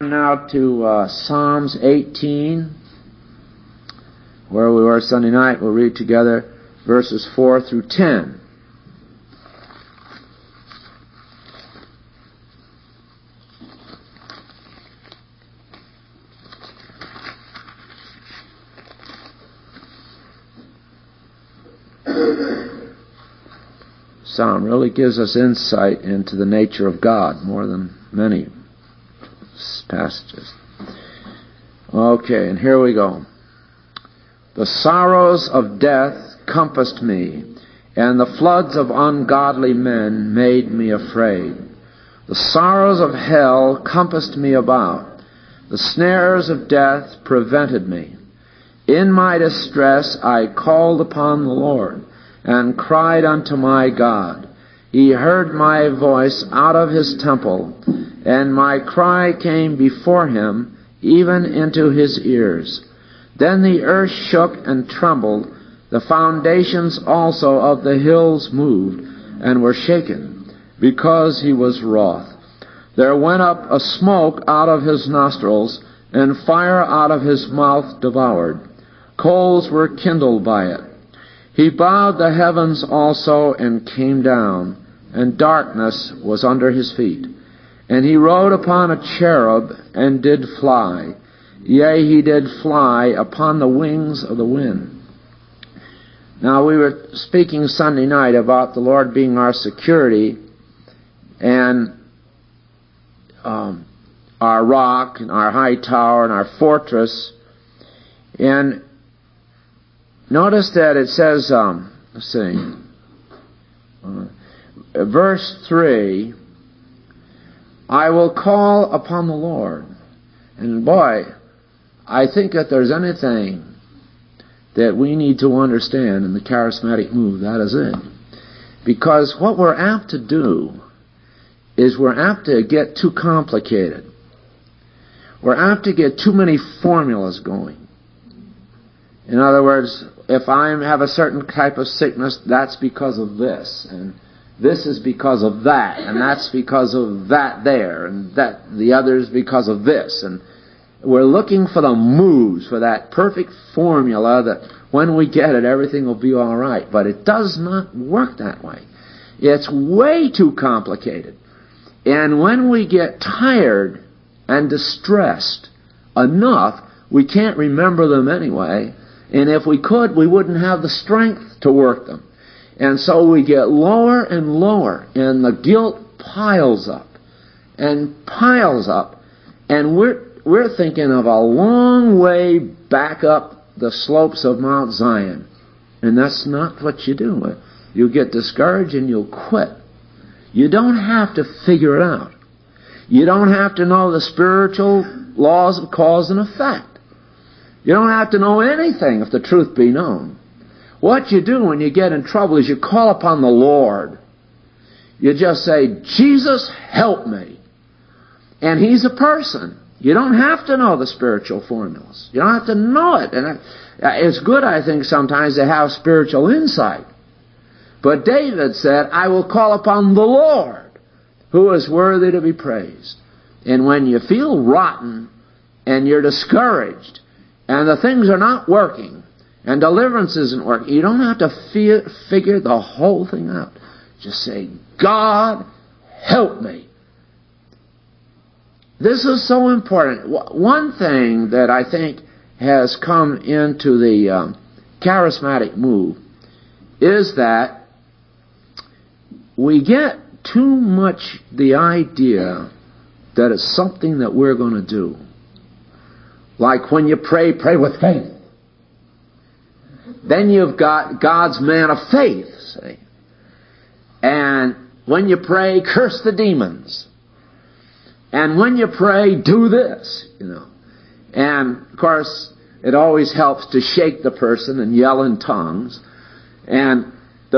Now to Psalms 18, where we were Sunday night. We'll read together verses 4 through 10. Psalm really gives us insight into the nature of God more than many passages. Okay, and here we go. The sorrows of death compassed me, and the floods of ungodly men made me afraid. The sorrows of hell compassed me about. The snares of death prevented me. In my distress I called upon the Lord, and cried unto my God. He heard my voice out of his temple, and my cry came before him, even into his ears. Then the earth shook and trembled, the foundations also of the hills moved, and were shaken, because he was wroth. There went up a smoke out of his nostrils, and fire out of his mouth devoured. Coals were kindled by it. He bowed the heavens also, and came down, and darkness was under his feet. And he rode upon a cherub, and did fly. Yea, he did fly upon the wings of the wind. Now, we were speaking Sunday night about the Lord being our security, and our rock, and our high tower, and our fortress. And notice that it says, let's see, verse 3, I will call upon the Lord. And boy, I think that there's anything that we need to understand in the charismatic move, that is it. Because what we're apt to do is we're apt to get too complicated. We're apt to get too many formulas going. In other words, if I have a certain type of sickness, that's because of this, and this is because of that, and that's because of that there, and that the other is because of this. And we're looking for the moves, for that perfect formula that when we get it, everything will be all right. But it does not work that way. It's way too complicated. And when we get tired and distressed enough, we can't remember them anyway. And if we could, we wouldn't have the strength to work them. And so we get lower and lower, and the guilt piles up and piles up. And we're thinking of a long way back up the slopes of Mount Zion. And that's not what you do. You'll get discouraged and you'll quit. You don't have to figure it out. You don't have to know the spiritual laws of cause and effect. You don't have to know anything if the truth be known. What you do when you get in trouble is you call upon the Lord. You just say, Jesus, help me. And He's a person. You don't have to know the spiritual formulas. You don't have to know it. And it's good, I think, sometimes to have spiritual insight. But David said, I will call upon the Lord, who is worthy to be praised. And when you feel rotten and you're discouraged and the things are not working and deliverance isn't working, you don't have to figure the whole thing out. Just say, God, help me. This is so important. One thing that I think has come into the charismatic move is that we get too much the idea that it's something that we're going to do. Like when you pray, pray with faith. Then you've got God's man of faith, see. And when you pray, curse the demons. And when you pray, do this, And, of course, it always helps to shake the person and yell in tongues. And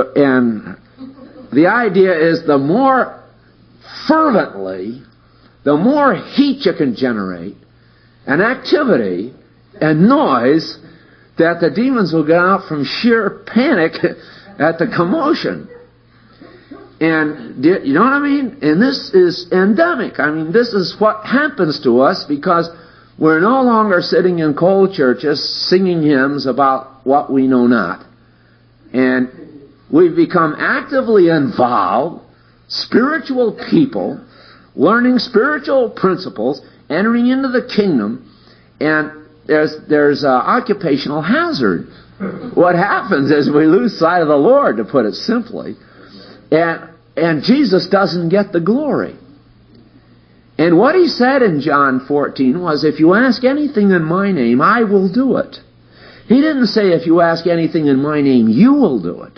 the idea is the more fervently, the more heat you can generate, and activity, and noise, that the demons will get out from sheer panic at the commotion. And you know what I mean? And this is endemic. I mean, this is what happens to us because we're no longer sitting in cold churches singing hymns about what we know not. And we've become actively involved, spiritual people, learning spiritual principles, entering into the kingdom, and there's occupational hazard. What happens is we lose sight of the Lord, to put it simply, and Jesus doesn't get the glory. And what he said in John 14 was, if you ask anything in my name, I will do it. He didn't say, if you ask anything in my name, you will do it.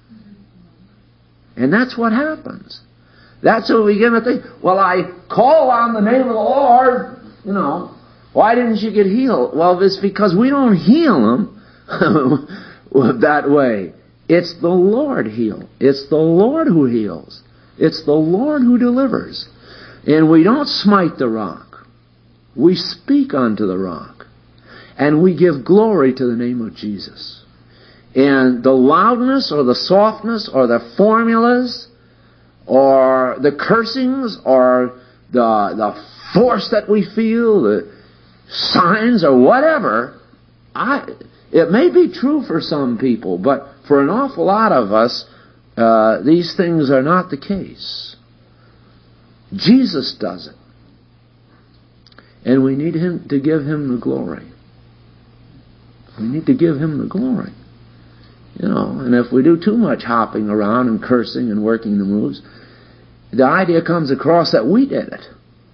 And that's what happens. That's what we begin to think, well, I call on the name of the Lord, why didn't you get healed? Well, it's because we don't heal them that way. It's the Lord heal. It's the Lord who heals. It's the Lord who delivers. And we don't smite the rock. We speak unto the rock. And we give glory to the name of Jesus. And the loudness or the softness or the formulas or the cursings or the force that we feel, the signs or whatever, it may be true for some people, but for an awful lot of us, these things are not the case. Jesus does it. And we need him to give him the glory. We need to give him the glory. And if we do too much hopping around and cursing and working the moves, the idea comes across that we did it.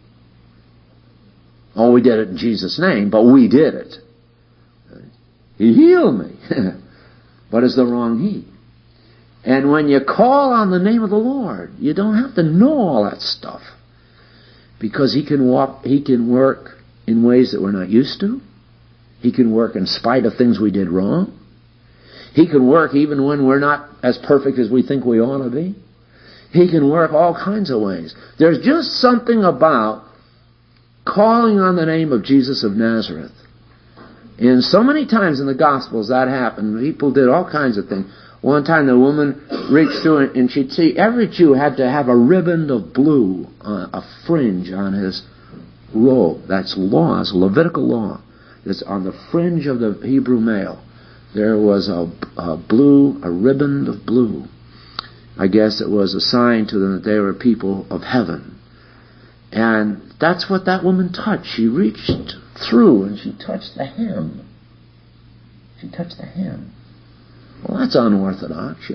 Oh, we did it in Jesus' name, but we did it. He healed me. But it's the wrong he. And when you call on the name of the Lord, you don't have to know all that stuff. Because he can work in ways that we're not used to. He can work in spite of things we did wrong. He can work even when we're not as perfect as we think we ought to be. He can work all kinds of ways. There's just something about calling on the name of Jesus of Nazareth. And so many times in the Gospels that happened. People did all kinds of things. One time the woman reached through and she'd see every Jew had to have a ribbon of blue, a fringe on his robe. That's law, it's Levitical law. It's on the fringe of the Hebrew male. There was a ribbon of blue. I guess it was a sign to them that they were people of heaven. And that's what that woman touched. She reached through and she touched the hem. She touched the hem. Well, that's unorthodox,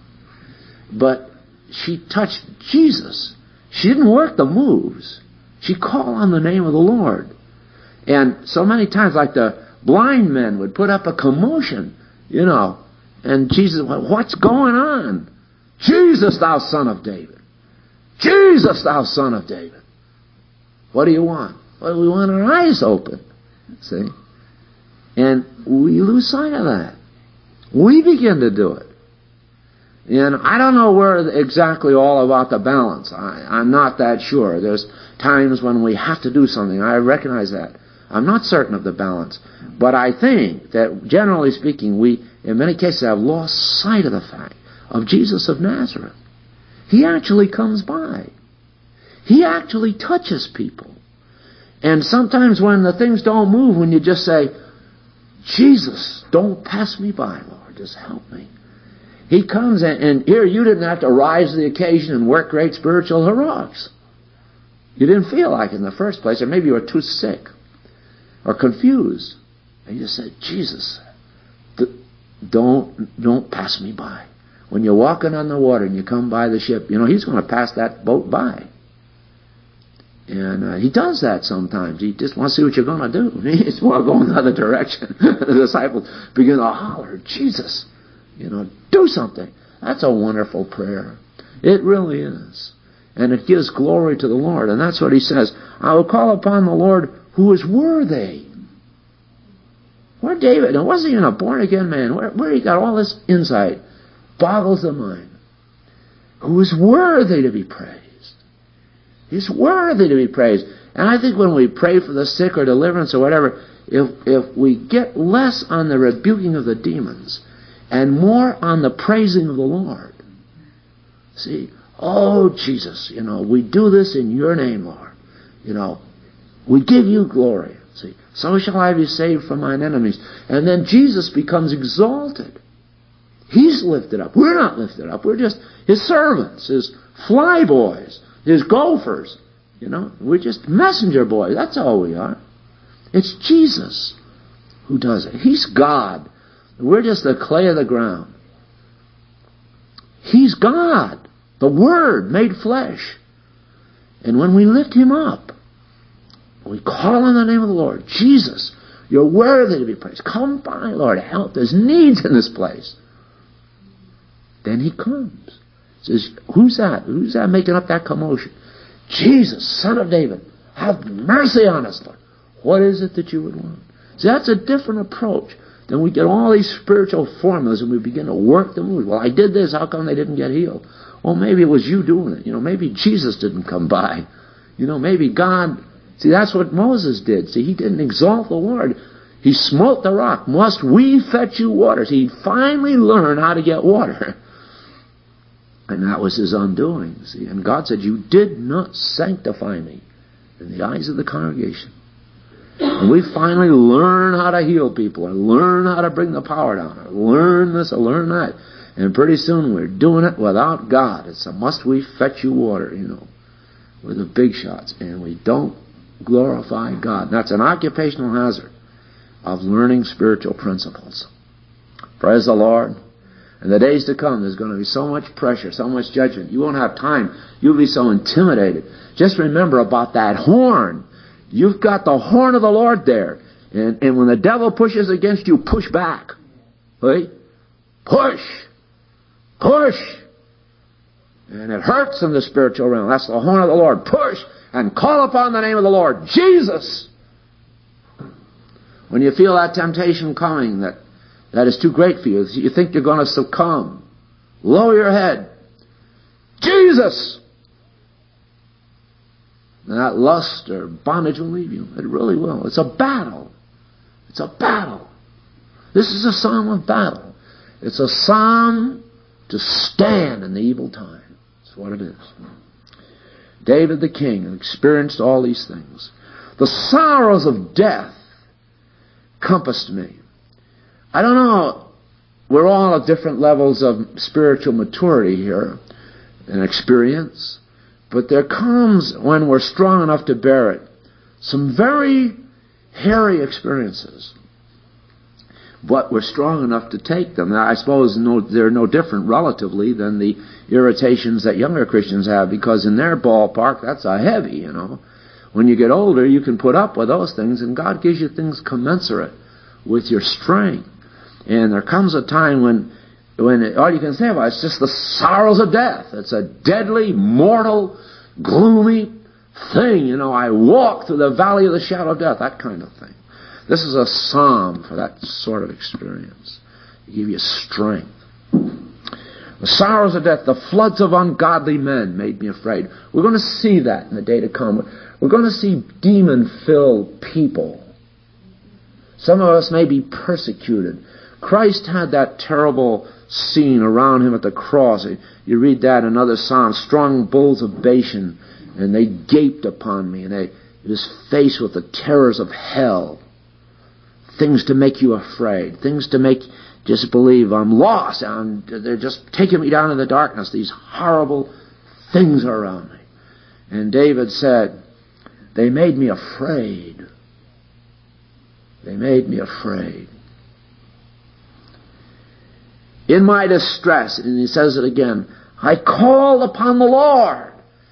But she touched Jesus. She didn't work the moves. She called on the name of the Lord. And so many times, like the blind men would put up a commotion, and Jesus went, what's going on? Jesus, thou son of David. Jesus, thou son of David. What do you want? Well, we want our eyes open. See? And we lose sight of that. We begin to do it. And I don't know where exactly all about the balance. I'm not that sure. There's times when we have to do something. I recognize that. I'm not certain of the balance. But I think that, generally speaking, we, in many cases, have lost sight of the fact of Jesus of Nazareth. He actually comes by. He actually touches people. And sometimes when the things don't move, when you just say, Jesus, don't pass me by, Lord, just help me. He comes and here you didn't have to rise to the occasion and work great spiritual heroics. You didn't feel like it in the first place, or maybe you were too sick or confused. And you said, Jesus, don't pass me by. When you're walking on the water and you come by the ship, he's going to pass that boat by. And he does that sometimes. He just wants to see what you're going to do. He just wants to go in the other direction. The disciples begin to holler, Jesus, do something. That's a wonderful prayer. It really is. And it gives glory to the Lord. And that's what he says. I will call upon the Lord who is worthy. Where David, now wasn't even a born-again man. Where he got all this insight boggles the mind. Who is worthy to be praised. He's worthy to be praised. And I think when we pray for the sick or deliverance or whatever, if we get less on the rebuking of the demons and more on the praising of the Lord. See, Oh, Jesus, we do this in your name, Lord. We give you glory. See, so shall I be saved from mine enemies. And then Jesus becomes exalted. He's lifted up. We're not lifted up. We're just his servants, his flyboys, his gophers. We're just messenger boys. That's all we are. It's Jesus who does it. He's God. We're just the clay of the ground. He's God, the Word made flesh. And when we lift him up, we call on the name of the Lord. Jesus, you're worthy to be praised. Come by, Lord, help. There's needs in this place. Then he comes. Says, who's that? Who's that making up that commotion? Jesus, Son of David, have mercy on us, Lord. What is it that you would want? See, that's a different approach. Then we get all these spiritual formulas and we begin to work them. Well, I did this. How come they didn't get healed? Well, maybe it was you doing it. Maybe Jesus didn't come by. Maybe God... See, that's what Moses did. See, he didn't exalt the Lord. He smote the rock. Must we fetch you waters? He finally learned how to get water. And that was his undoing. See, and God said, you did not sanctify me in the eyes of the congregation. And we finally learn how to heal people and learn how to bring the power down and learn this and learn that. And pretty soon we're doing it without God. It's a must we fetch you water, with the big shots. And we don't glorify God. And that's an occupational hazard of learning spiritual principles. Praise the Lord. In the days to come, there's going to be so much pressure, so much judgment. You won't have time. You'll be so intimidated. Just remember about that horn. You've got the horn of the Lord there. And when the devil pushes against you, push back. Right? Push. Push. And it hurts in the spiritual realm. That's the horn of the Lord. Push and call upon the name of the Lord. Jesus. When you feel that temptation coming that is too great for you, you think you're going to succumb, lower your head. Jesus! And that lust or bondage will leave you. It really will. It's a battle. It's a battle. This is a psalm of battle. It's a psalm to stand in the evil time. That's what it is. David the king experienced all these things. The sorrows of death compassed me. I don't know. We're all at different levels of spiritual maturity here and experience. But there comes, when we're strong enough to bear it, some very hairy experiences. But we're strong enough to take them. Now, I suppose they're no different relatively than the irritations that younger Christians have, because in their ballpark, that's a heavy, When you get older, you can put up with those things, and God gives you things commensurate with your strength. And there comes a time when all you can say about it is just the sorrows of death. It's a deadly, mortal, gloomy thing. I walk through the valley of the shadow of death, that kind of thing. This is a psalm for that sort of experience. To give you strength. The sorrows of death, the floods of ungodly men made me afraid. We're going to see that in the day to come. We're going to see demon-filled people. Some of us may be persecuted. Christ had that terrible scene around him at the cross. You read that in another psalm. Strong bulls of Bashan, and they gaped upon me, and he was faced with the terrors of hell. Things to make you afraid. Things to make just believe I'm lost. They're just taking me down in the darkness. These horrible things are around me. And David said, they made me afraid. They made me afraid. In my distress, and he says it again, I called upon the Lord.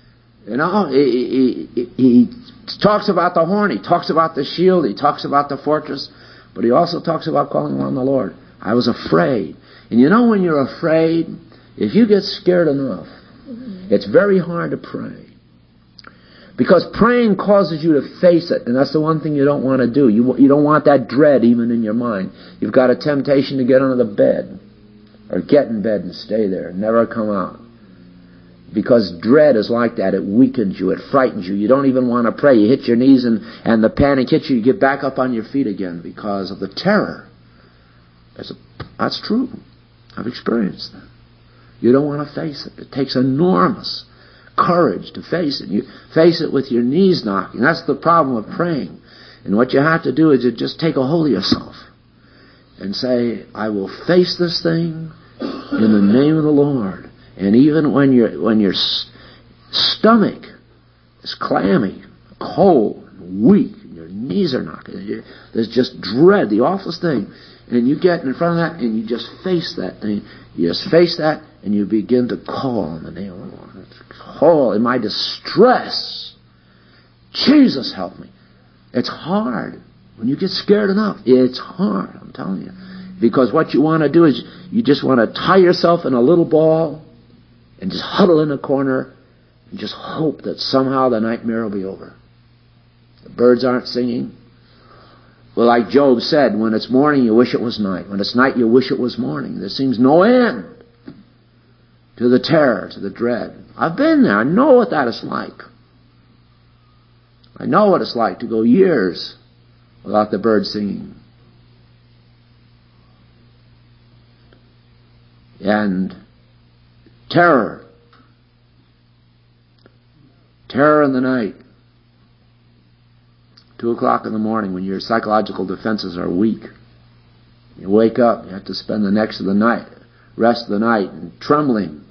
He talks about the horn, he talks about the shield, he talks about the fortress, but he also talks about calling upon the Lord. I was afraid. And when you're afraid, if you get scared enough, it's very hard to pray. Because praying causes you to face it, and that's the one thing you don't want to do. You don't want that dread even in your mind. You've got a temptation to get under the bed, or get in bed and stay there, and never come out. Because dread is like that. It weakens you. It frightens you. You don't even want to pray. You hit your knees and the panic hits you. You get back up on your feet again because of the terror. That's true. I've experienced that. You don't want to face it. It takes enormous courage to face it. You face it with your knees knocking. That's the problem of praying. And what you have to do is you just take a hold of yourself and say, I will face this thing in the name of the Lord. And even when your stomach is clammy, cold, weak, and your knees are knocking, there's just dread, the awfulest thing. And you get in front of that and you just face that thing. You just face that and you begin to call on the name of the Lord. Call in my distress. Jesus, help me. It's hard. When you get scared enough, it's hard, I'm telling you. Because what you want to do is you just want to tie yourself in a little ball and just huddle in a corner and just hope that somehow the nightmare will be over. The birds aren't singing. Well, like Job said, when it's morning, you wish it was night. When it's night, you wish it was morning. There seems no end to the terror, to the dread. I've been there. I know what that is like. I know what it's like to go years without the birds singing. And terror. Terror in the night. 2 o'clock in the morning when your psychological defenses are weak. You wake up, you have to spend the rest of the night in trembling.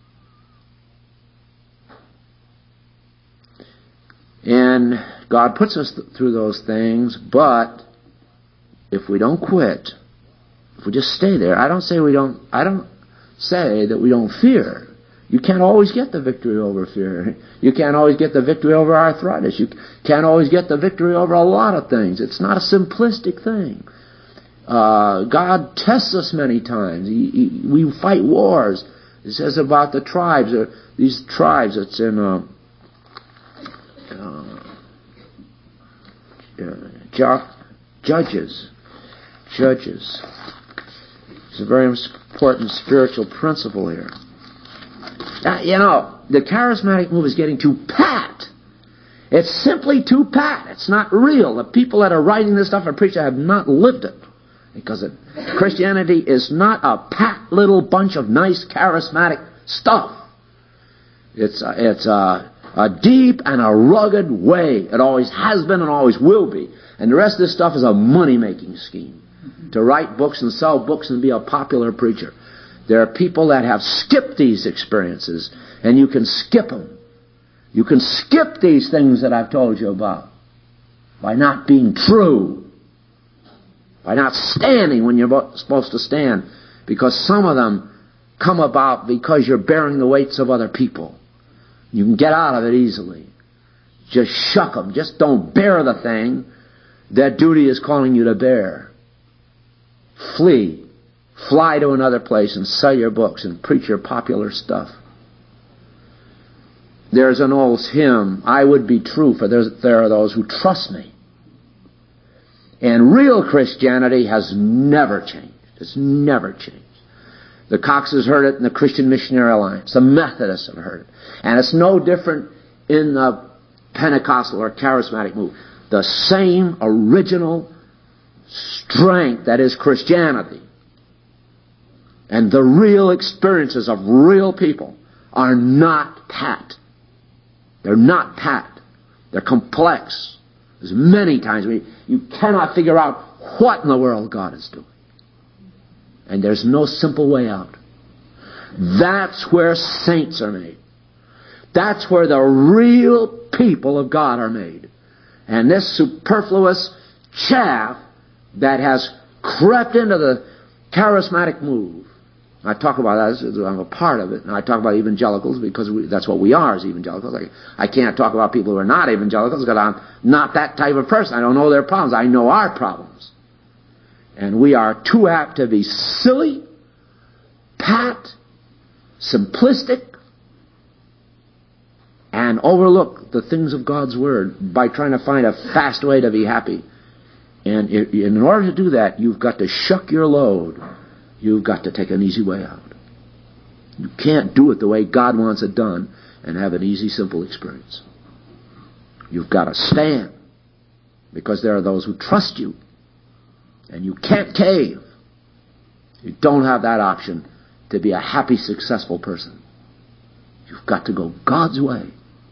And God puts us through those things, but if we don't quit, if we just stay there, I don't say that we don't fear. You can't always get the victory over fear. You can't always get the victory over arthritis. You can't always get the victory over a lot of things. It's not a simplistic thing. God tests us many times. We fight wars. It says about the tribes, these tribes, it's in Judges. It's a very important spiritual principle here. The charismatic move is getting too pat. It's simply too pat. It's not real. The people that are writing this stuff and preaching have not lived it. Because Christianity is not a pat little bunch of nice charismatic stuff. It's a deep and a rugged way. It always has been and always will be. And the rest of this stuff is a money-making scheme. To write books and sell books and be a popular preacher. There are people that have skipped these experiences, and you can skip them. You can skip these things that I've told you about by not being true, by not standing when you're supposed to stand, because some of them come about because you're bearing the weights of other people. You can get out of it easily. Just shuck them. Just don't bear the thing that duty is calling you to bear. Flee. Fly to another place and sell your books and preach your popular stuff. There's an old hymn, I would be true, for there are those who trust me. And real Christianity has never changed. It's never changed. The Coxes heard it in the Christian Missionary Alliance. The Methodists have heard it. And it's no different in the Pentecostal or charismatic move. The same original strength that is Christianity and the real experiences of real people are not pat. They're not pat. They're complex. There's many times you cannot figure out what in the world God is doing. And there's no simple way out. That's where saints are made. That's where the real people of God are made. And this superfluous chaff that has crept into the charismatic move, I talk about that as I'm a part of it, and I talk about evangelicals because that's what we are as evangelicals. I can't talk about people who are not evangelicals because I'm not that type of person. I don't know their problems. I know our problems. And we are too apt to be silly, pat, simplistic, and overlook the things of God's Word by trying to find a fast way to be happy. And in order to do that, you've got to shuck your load. You've got to take an easy way out. You can't do it the way God wants it done and have an easy, simple experience. You've got to stand because there are those who trust you. And you can't cave. You don't have that option. to be a happy, successful person. You've got to go God's way.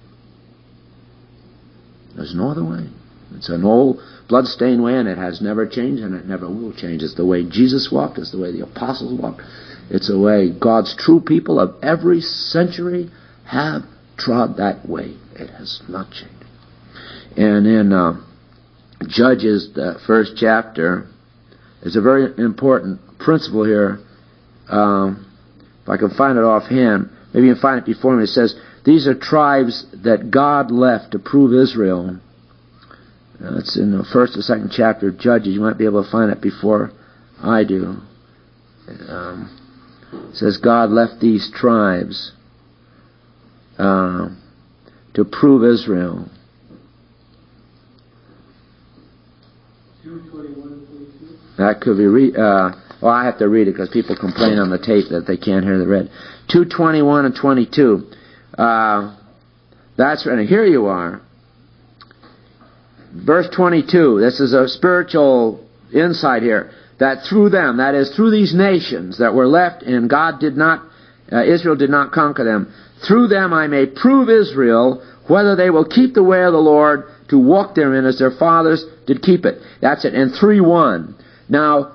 There's no other way. It's an old blood-stained way, and it has never changed, and it never will change. It's the way Jesus walked. It's the way the apostles walked. It's the way God's true people of every century have trod that way. It has not changed. And in Judges, the first chapter, there's a very important principle here. If I can find it offhand, maybe you can find it before me. It says, these are tribes that God left to prove Israel. It's in the first or second chapter of Judges. You might be able to find it before I do. It says God left these tribes to prove Israel. 2:21 and 22. That could be well, I have to read it because people complain on the tape that they can't hear the read. 2:21 and 22. That's right. Here you are. Verse 22. This is a spiritual insight here. That through them, that is, through these nations that were left, and Israel did not conquer them. Through them I may prove Israel whether they will keep the way of the Lord to walk therein as their fathers did keep it. That's it. And 3:1. Now,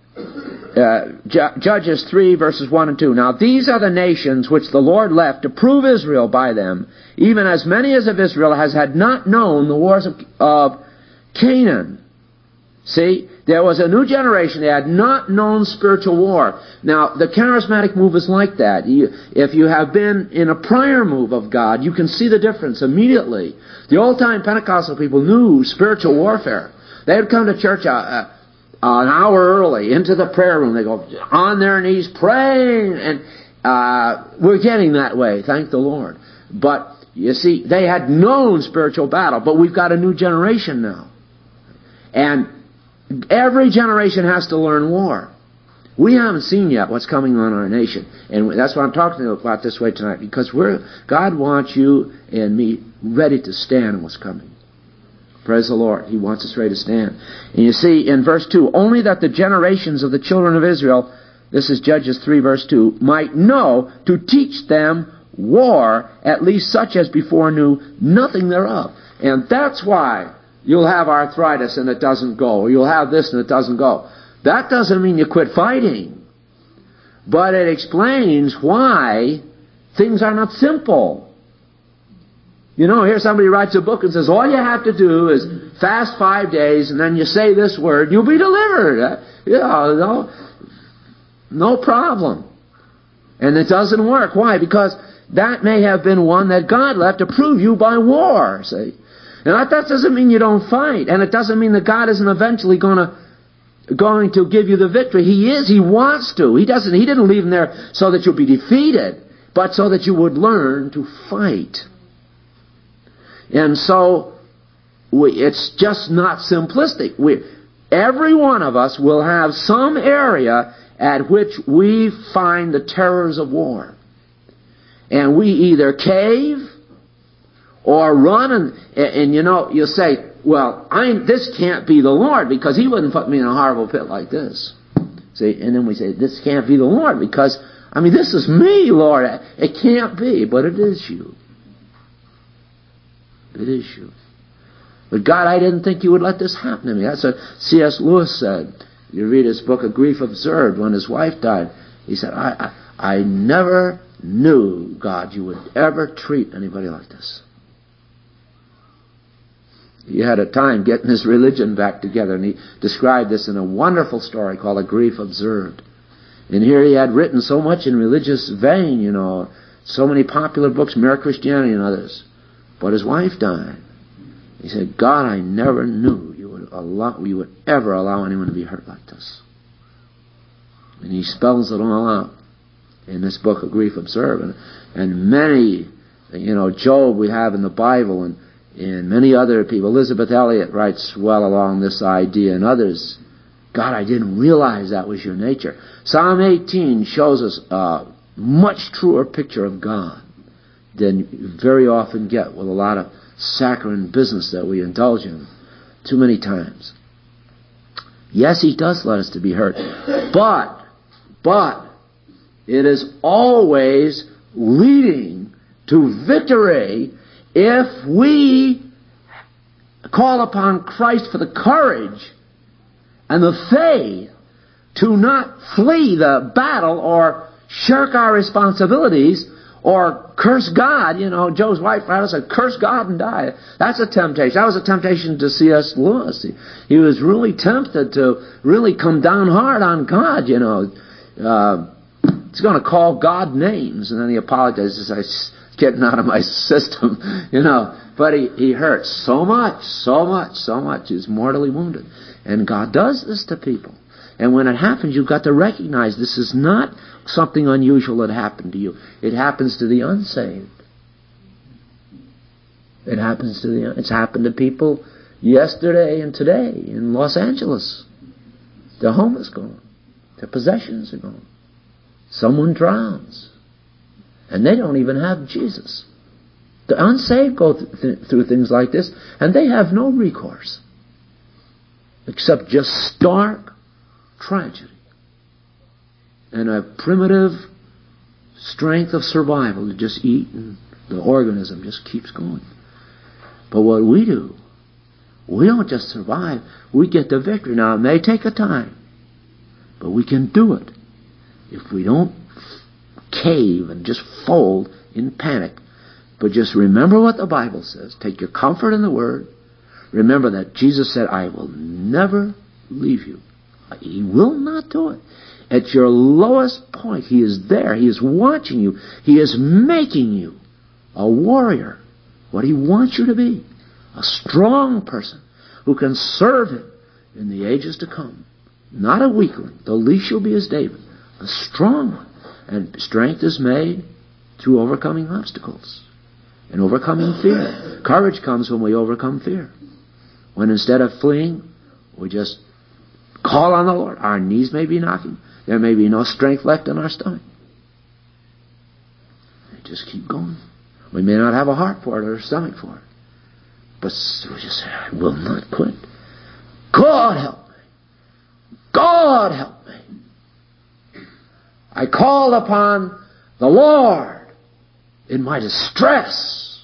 Judges 3 verses 1 and 2. Now these are the nations which the Lord left to prove Israel by them, even as many as of Israel had not known the wars of Canaan. See, there was a new generation. They had not known spiritual war. Now, the charismatic move is like that. If you have been in a prior move of God, you can see the difference immediately. The old-time Pentecostal people knew spiritual warfare. They would come to church an hour early into the prayer room. They go on their knees praying, and we're getting that way, thank the Lord. But, you see, they had known spiritual battle, but we've got a new generation now. And every generation has to learn war. We haven't seen yet what's coming on our nation. And that's what I'm talking about this way tonight, because God wants you and me ready to stand in what's coming. Praise the Lord. He wants us ready to stand. And you see in verse 2, only that the generations of the children of Israel, this is Judges 3 verse 2, might know to teach them war, at least such as before knew nothing thereof. And that's why you'll have arthritis and it doesn't go. Or you'll have this and it doesn't go. That doesn't mean you quit fighting. But it explains why things are not simple. You know, here somebody writes a book and says, all you have to do is fast 5 days and then you say this word, you'll be delivered. No problem. And it doesn't work. Why? Because that may have been one that God left to prove you by war, see. Now that doesn't mean you don't fight, and it doesn't mean that God isn't eventually going to give you the victory. He is. He wants to. He didn't leave them there so that you'll be defeated, but so that you would learn to fight. And so it's just not simplistic. Every one of us will have some area at which we find the terrors of war, and we either cave or run, and you know, you'll say, well, this can't be the Lord, because He wouldn't put me in a horrible pit like this. See, and then we say, this can't be the Lord, because, this is me, Lord. It can't be, but it is you. It is you. But God, I didn't think You would let this happen to me. That's what C.S. Lewis said. You read his book, A Grief Observed, when his wife died. He said, I never knew, God, You would ever treat anybody like this. He had a time getting his religion back together, and he described this in a wonderful story called A Grief Observed. And here he had written so much in religious vein, you know, so many popular books, Mere Christianity and others. But his wife died. He said, God, I never knew You would ever allow anyone to be hurt like this. And he spells it all out in this book, A Grief Observed. And many, Job we have in the Bible, and many other people. Elizabeth Elliot writes well along this idea, and others. God, I didn't realize that was Your nature. Psalm 18 shows us a much truer picture of God than you very often get with a lot of saccharine business that we indulge in too many times. Yes, He does let us to be hurt, but It is always leading to victory if we call upon Christ for the courage and the faith to not flee the battle or shirk our responsibilities or curse God. You know, Joe's wife rather said, curse God and die. That's a temptation. That was a temptation to C.S. Lewis. He was really tempted to really come down hard on God, you know. He's going to call God names, and then he apologizes. It's getting out of my system, you know. But he hurts so much. He's mortally wounded. And God does this to people. And when it happens, you've got to recognize this is not something unusual that happened to you. It happens to the unsaved. It's happened to people yesterday and today in Los Angeles. Their home is gone. Their possessions are gone. Someone drowns. And they don't even have Jesus. The unsaved go through things like this, and they have no recourse except just stark tragedy and a primitive strength of survival to just eat, and the organism just keeps going. But what we do, we don't just survive, we get the victory. Now, it may take a time, but we can do it if we don't cave and just fold in panic. But just remember what the Bible says. Take your comfort in the Word. Remember that Jesus said, I will never leave you. He will not do it. At your lowest point, He is there. He is watching you. He is making you a warrior. What He wants you to be. A strong person who can serve Him in the ages to come. Not a weakling. The least you'll be is David. A strong one. And strength is made through overcoming obstacles and overcoming fear. Courage comes when we overcome fear. When instead of fleeing, we just call on the Lord. Our knees may be knocking. There may be no strength left in our stomach. We just keep going. We may not have a heart for it or a stomach for it. But we just say, I will not quit. God help me. God help me. I called upon the Lord in my distress.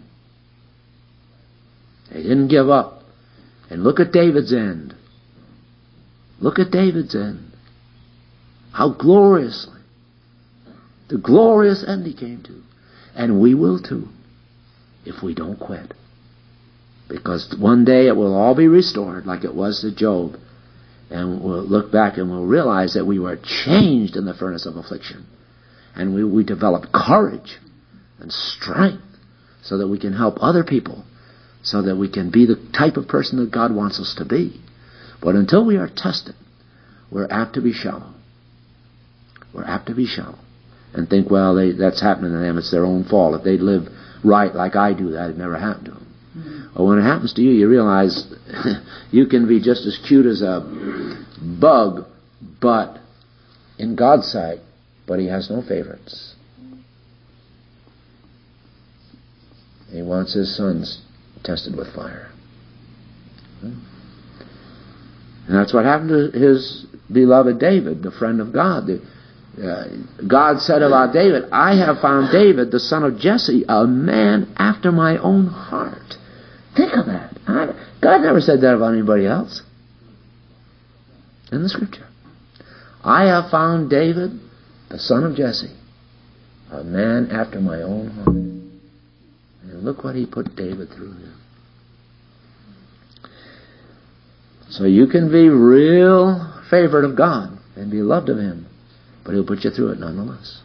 They didn't give up. And look at David's end. Look at David's end. How gloriously. The glorious end he came to. And we will too, if we don't quit. Because one day it will all be restored like it was to Job. And we'll look back and we'll realize that we were changed in the furnace of affliction. And we developed courage and strength so that we can help other people, so that we can be the type of person that God wants us to be. But until we are tested, we're apt to be shallow. We're apt to be shallow. And think, well, that's happening to them. It's their own fault. If they'd live right like I do, that'd never happen to them. But when it happens to you, you realize you can be just as cute as a bug, but in God's sight, but He has no favorites. He wants His sons tested with fire. And that's what happened to His beloved David, the friend of God. God said about David, I have found David, the son of Jesse, a man after my own heart. Think of that. God never said that about anybody else in the Scripture. I have found David, the son of Jesse, a man after my own heart. And look what He put David through here. So you can be real favorite of God and be loved of Him, but He'll put you through it nonetheless.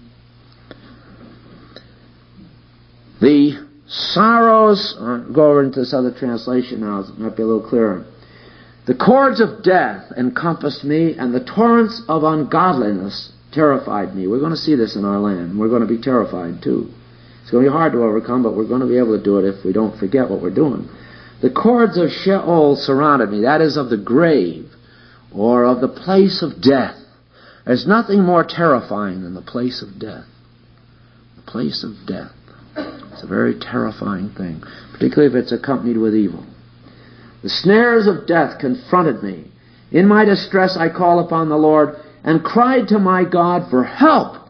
The sorrows, go over into this other translation now, it might be a little clearer. The cords of death encompassed me, and the torrents of ungodliness terrified me. We're going to see this in our land. We're going to be terrified too. It's going to be hard to overcome, but we're going to be able to do it if we don't forget what we're doing. The cords of Sheol surrounded me, that is, of the grave, or of the place of death. There's nothing more terrifying than the place of death. The place of death. It's a very terrifying thing, particularly if it's accompanied with evil. The snares of death confronted me. In my distress I call upon the Lord, and cried to my God for help.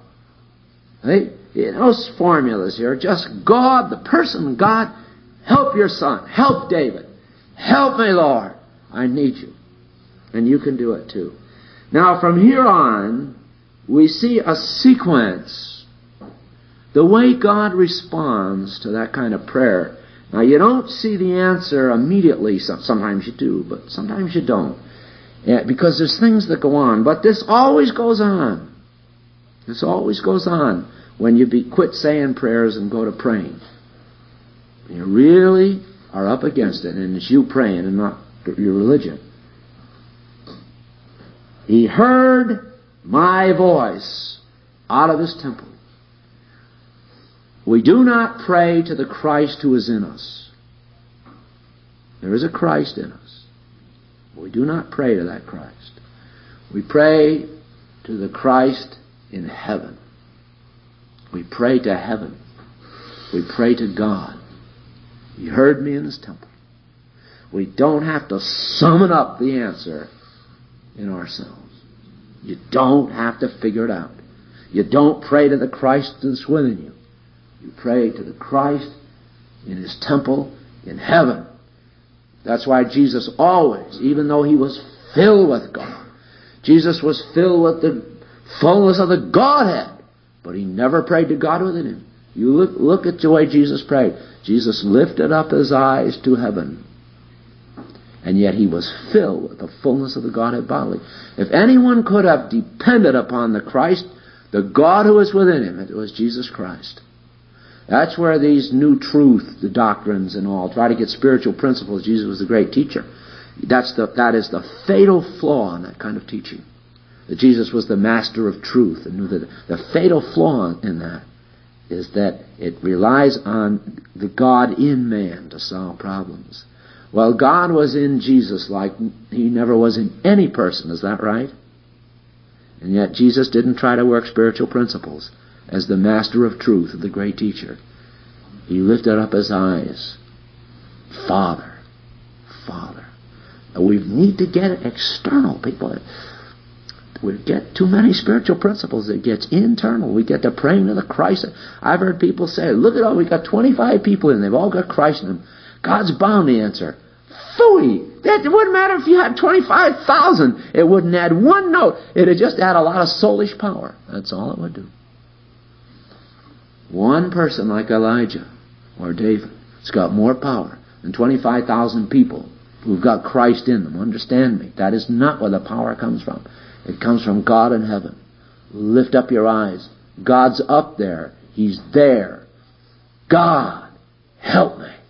Those formulas here, just God, the person God, help your son, help David, help me, Lord, I need you. And you can do it too. Now from here on, we see a sequence. The way God responds to that kind of prayer. Now you don't see the answer immediately. Sometimes you do, but sometimes you don't. Because there's things that go on. But this always goes on. This always goes on when you quit saying prayers and go to praying. You really are up against it, and it's you praying and not your religion. He heard my voice out of his temple. We do not pray to the Christ who is in us. There is a Christ in us. We do not pray to that Christ. We pray to the Christ in heaven. We pray to heaven. We pray to God. He heard me in his temple. We don't have to summon up the answer in ourselves. You don't have to figure it out. You don't pray to the Christ that's within you. You pray to the Christ in his temple in heaven. That's why Jesus always, even though he was filled with God, Jesus was filled with the fullness of the Godhead, but he never prayed to God within him. You look at the way Jesus prayed. Jesus lifted up his eyes to heaven, and yet he was filled with the fullness of the Godhead bodily. If anyone could have depended upon the Christ, the God who is within him, it was Jesus Christ. That's where these new truth, the doctrines and all, try to get spiritual principles. Jesus was a great teacher. That is the fatal flaw in that kind of teaching. That Jesus was the master of truth. And the fatal flaw in that is that it relies on the God in man to solve problems. Well, God was in Jesus like he never was in any person. Is that right? And yet Jesus didn't try to work spiritual principles. As the master of truth, the great teacher, he lifted up his eyes. Father, Father. And we need to get it external, people. We get too many spiritual principles. It gets internal. We get to praying to the Christ. I've heard people say, look at all, we got 25 people in. They've all got Christ in them. God's bound to answer. Phooey! It wouldn't matter if you had 25,000. It wouldn't add one note. It would just add a lot of soulish power. That's all it would do. One person like Elijah or David has got more power than 25,000 people who've got Christ in them. Understand me. That is not where the power comes from. It comes from God in heaven. Lift up your eyes. God's up there. He's there. God, help me.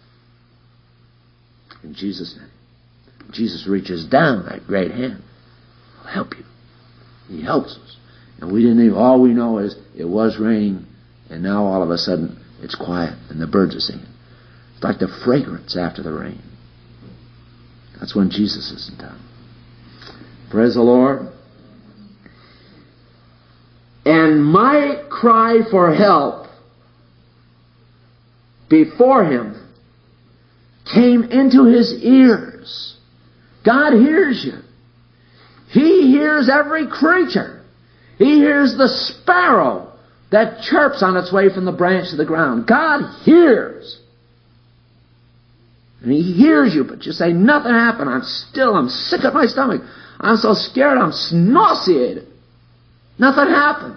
In Jesus' name. Jesus reaches down that great hand. He'll help you. He helps us. And we didn't even, all we know is it was raining, and now all of a sudden it's quiet and the birds are singing. It's like the fragrance after the rain. That's when Jesus is in town. Praise the Lord. And my cry for help before him came into his ears. God hears you. He hears every creature. He hears the sparrow that chirps on its way from the branch to the ground. God hears. And he hears you, but you say, nothing happened. I'm sick at my stomach. I'm so scared, I'm nauseated. Nothing happened.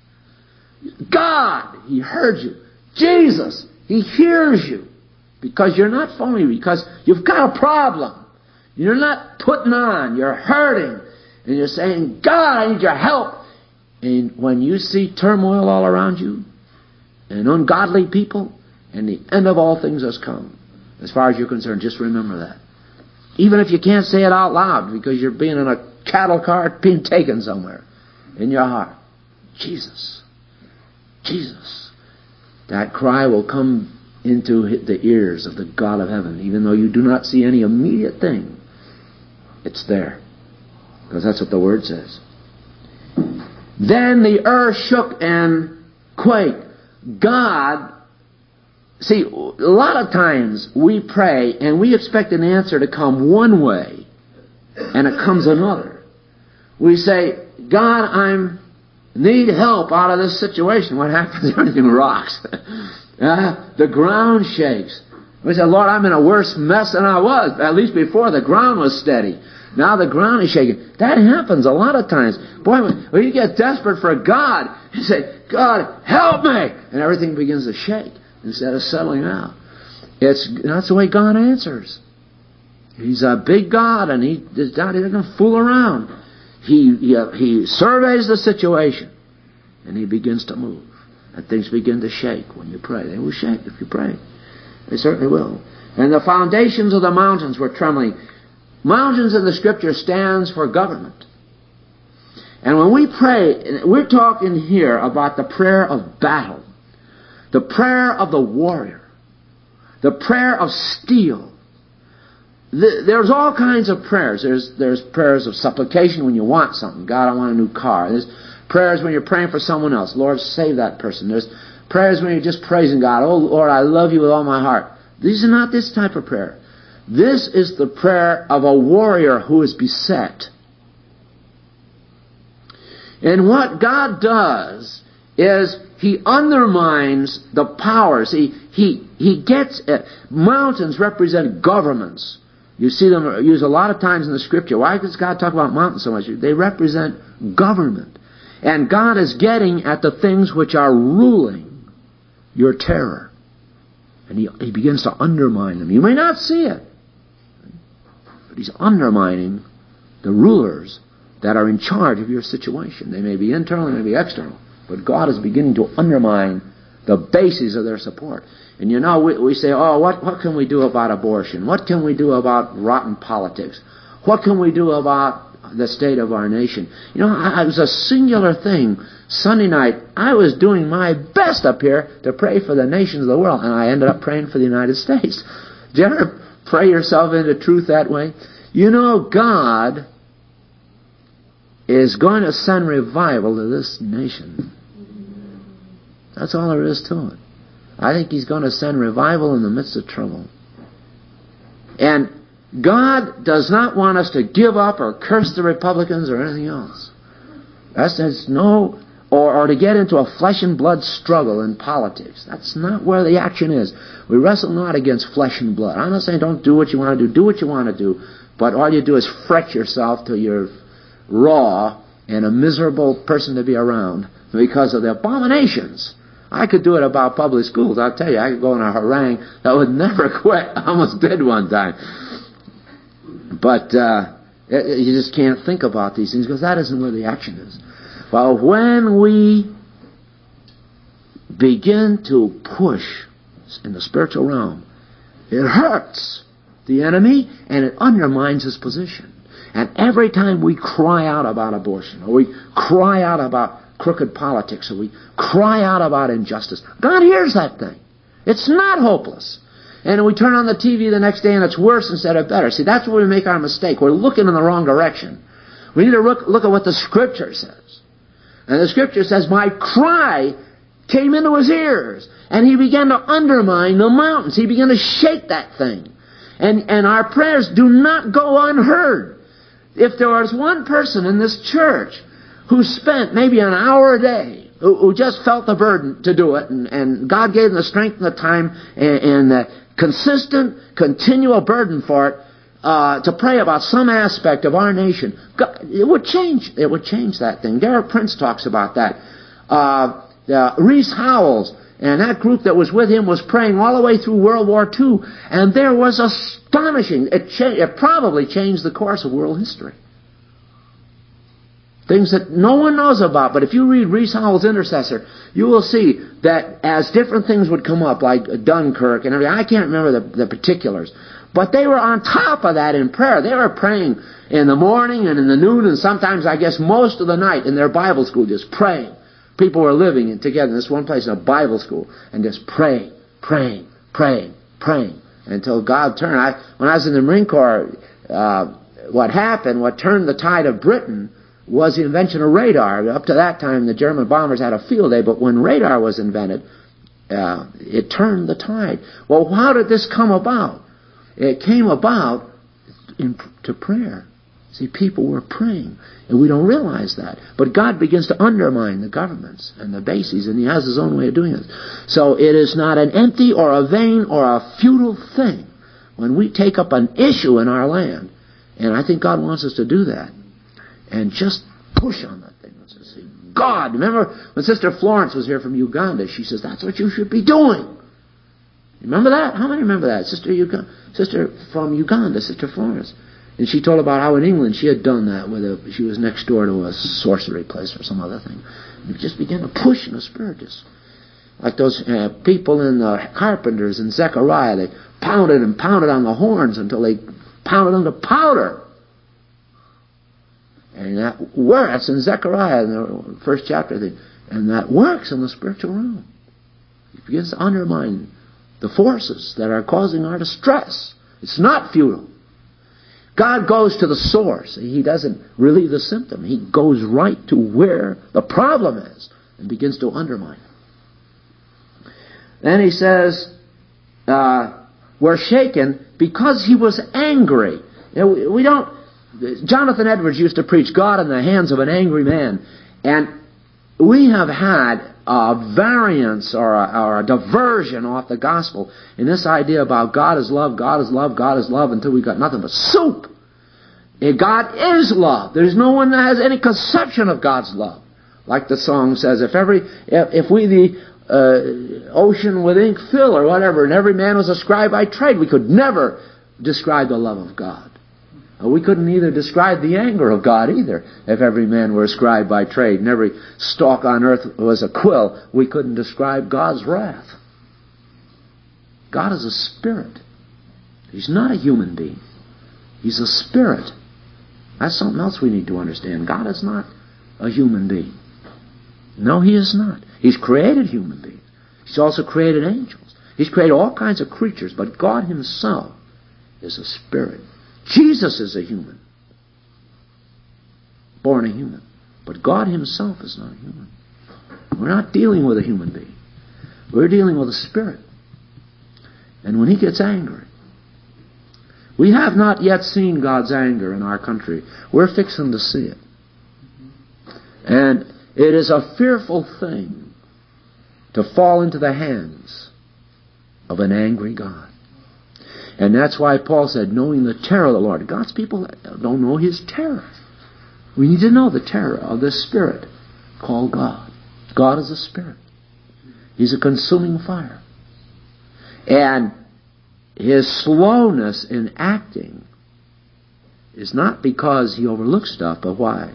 God, he heard you. Jesus, he hears you. Because you're not phony, because you've got a problem. You're not putting on, you're hurting. And you're saying, God, I need your help. And when you see turmoil all around you, and ungodly people, and the end of all things has come, as far as you're concerned, just remember that. Even if you can't say it out loud, because you're being in a cattle cart being taken somewhere, in your heart, Jesus, Jesus. That cry will come into the ears of the God of heaven, even though you do not see any immediate thing. It's there. Because that's what the Word says. Then the earth shook and quaked. God, see, a lot of times we pray and we expect an answer to come one way, and it comes another. We say, God, I need help out of this situation. What happens? Everything rocks. The ground shakes. We say, Lord, I'm in a worse mess than I was. At least before, the ground was steady. Now the ground is shaking. That happens a lot of times. Boy, when you get desperate for God, you say, God, help me! And everything begins to shake instead of settling out. That's the way God answers. He's a big God, and He doesn't fool around. He surveys the situation, and He begins to move. And things begin to shake when you pray. They will shake if you pray. They certainly will. And the foundations of the mountains were trembling. Mountains in the Scripture stands for government. And when we pray, we're talking here about the prayer of battle, the prayer of the warrior, the prayer of steel. There's all kinds of prayers. There's prayers of supplication when you want something. God, I want a new car. There's prayers when you're praying for someone else. Lord, save that person. There's prayers when you're just praising God. Oh, Lord, I love you with all my heart. These are not this type of prayer. This is the prayer of a warrior who is beset. And what God does is He undermines the powers. He gets it. Mountains represent governments. You see them used a lot of times in the Scripture. Why does God talk about mountains so much? They represent government. And God is getting at the things which are ruling your terror. And He begins to undermine them. You may not see it, but He's undermining the rulers that are in charge of your situation. They may be internal, they may be external, but God is beginning to undermine the basis of their support. And you know, we say, oh, what can we do about abortion? What can we do about rotten politics? What can we do about the state of our nation? You know, it was a singular thing. Sunday night, I was doing my best up here to pray for the nations of the world, and I ended up praying for the United States. Do you ever pray yourself into truth that way? You know, God is going to send revival to this nation. That's all there is to it. I think He's going to send revival in the midst of trouble. And God does not want us to give up or curse the Republicans or anything else. That's no, or to get into a flesh and blood struggle in politics. That's not where the action is. We wrestle not against flesh and blood. I'm not saying don't do what you want to do. Do what you want to do. But all you do is fret yourself till you're raw and a miserable person to be around because of the abominations. I could do it about public schools. I'll tell you, I could go in a harangue that would never quit. I almost did one time. But you just can't think about these things because that isn't where the action is. Well, when we begin to push in the spiritual realm, it hurts the enemy and it undermines his position. And every time we cry out about abortion, or we cry out about crooked politics, or we cry out about injustice, God hears that thing. It's not hopeless. And we turn on the TV the next day and it's worse instead of better. See, that's where we make our mistake. We're looking in the wrong direction. We need to look at what the Scripture says. And the Scripture says, my cry came into His ears. And He began to undermine the mountains. He began to shake that thing. And our prayers do not go unheard. If there was one person in this church who spent maybe an hour a day, who just felt the burden to do it, and God gave them the strength and the time and the consistent, continual burden for it, to pray about some aspect of our nation, God, it would change. It would change that thing. Derek Prince talks about that. Reese Howells and that group that was with him was praying all the way through World War II, and there was astonishing. It probably changed the course of world history. Things that no one knows about. But if you read Reese Howells' Intercessor, you will see that as different things would come up, like Dunkirk and everything, I can't remember the particulars, but they were on top of that in prayer. They were praying in the morning and in the noon and sometimes, I guess, most of the night in their Bible school, just praying. People were living together in this one place in a Bible school and just praying until God turned. When I was in the Marine Corps, what turned the tide of Britain was the invention of radar. Up to that time, the German bombers had a field day, but when radar was invented, it turned the tide. Well, how did this come about? It came about to prayer. See, people were praying, and we don't realize that. But God begins to undermine the governments and the bases, and He has His own way of doing it. So it is not an empty or a vain or a futile thing when we take up an issue in our land. And I think God wants us to do that. And just push on that thing. See, God, remember when Sister Florence was here from Uganda, she says, that's what you should be doing. Remember that? How many remember that? Sister from Uganda, Sister Florence. And she told about how in England she had done that she was next door to a sorcery place or some other thing. And it just began to push in the spirit, just like those people in the carpenters in Zechariah. They pounded and pounded on the horns until they pounded them to powder. And that works in Zechariah, in the first chapter. And that works in the spiritual realm. It begins to undermine the forces that are causing our distress. It's not futile. God goes to the source. He doesn't relieve the symptom. He goes right to where the problem is and begins to undermine it. Then he says, we're shaken because he was angry. We don't... Jonathan Edwards used to preach God in the hands of an angry man. And we have had a variance or a diversion off the gospel in this idea about God is love, God is love, God is love, until we got nothing but soup. God is love. There's no one that has any conception of God's love. Like the song says, if we the ocean with ink fill or whatever, and every man was a scribe by trade, we could never describe the love of God. We couldn't either describe the anger of God either. If every man were a scribe by trade and every stalk on earth was a quill, we couldn't describe God's wrath. God is a spirit. He's not a human being. He's a spirit. That's something else we need to understand. God is not a human being. No, He is not. He's created human beings. He's also created angels. He's created all kinds of creatures, but God Himself is a spirit. Jesus is a human, born a human. But God Himself is not a human. We're not dealing with a human being. We're dealing with a spirit. And when He gets angry, we have not yet seen God's anger in our country. We're fixing to see it. And it is a fearful thing to fall into the hands of an angry God. And that's why Paul said, knowing the terror of the Lord. God's people don't know His terror. We need to know the terror of this spirit called God. God is a spirit. He's a consuming fire. And His slowness in acting is not because He overlooks stuff, but why?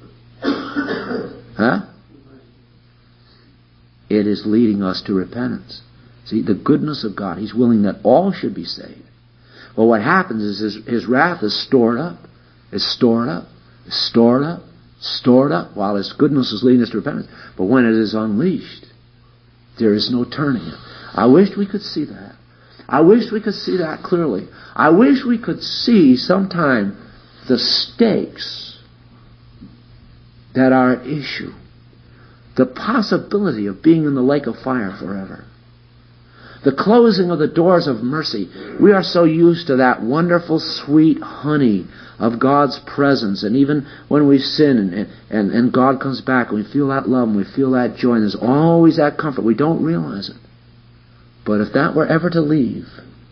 It is leading us to repentance. See, the goodness of God. He's willing that all should be saved. But what happens is His wrath is stored up. It's stored up. It's stored up. Stored up while His goodness is leading us to repentance. But when it is unleashed, there is no turning it. I wish we could see that. I wish we could see that clearly. I wish we could see sometime the stakes that are at issue. The possibility of being in the lake of fire forever. The closing of the doors of mercy. We are so used to that wonderful sweet honey of God's presence. And even when we sin and God comes back and we feel that love and we feel that joy, and there's always that comfort. We don't realize it. But if that were ever to leave,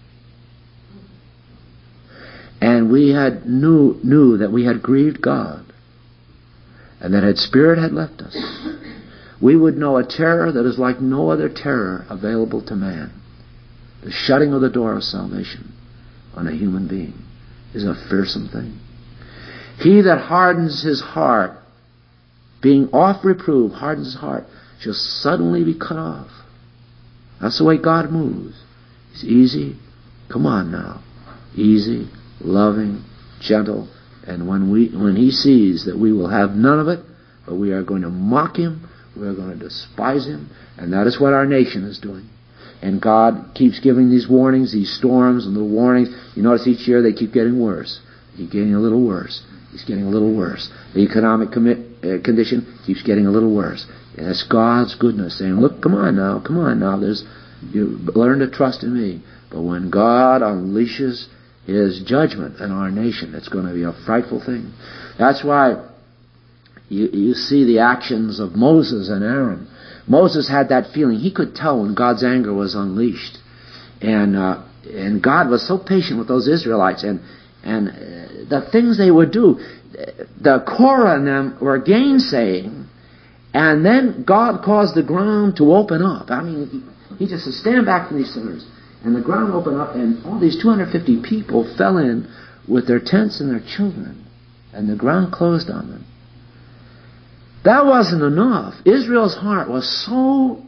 and we had knew that we had grieved God, and that His Spirit had left us, we would know a terror that is like no other terror available to man. The shutting of the door of salvation on a human being is a fearsome thing. He that hardens his heart, being oft reproved, hardens his heart, shall suddenly be cut off. That's the way God moves. He's easy. Come on now. Easy, loving, gentle. And when He sees that we will have none of it, but we are going to mock Him, we are going to despise Him, and that is what our nation is doing. And God keeps giving these warnings, these storms and the warnings. You notice each year they keep getting worse. They keep getting a little worse. He's getting a little worse. The economic condition keeps getting a little worse. And it's God's goodness saying, look, come on now. You learn to trust in me. But when God unleashes His judgment in our nation. It's going to be a frightful thing. That's why you see the actions of Moses and Aaron. Moses had that feeling. He could tell when God's anger was unleashed. And God was so patient with those Israelites. And the things they would do, the Korah and them were gainsaying. And then God caused the ground to open up. I mean, He just said, stand back from these sinners. And the ground opened up, and all these 250 people fell in with their tents and their children. And the ground closed on them. That wasn't enough. Israel's heart was so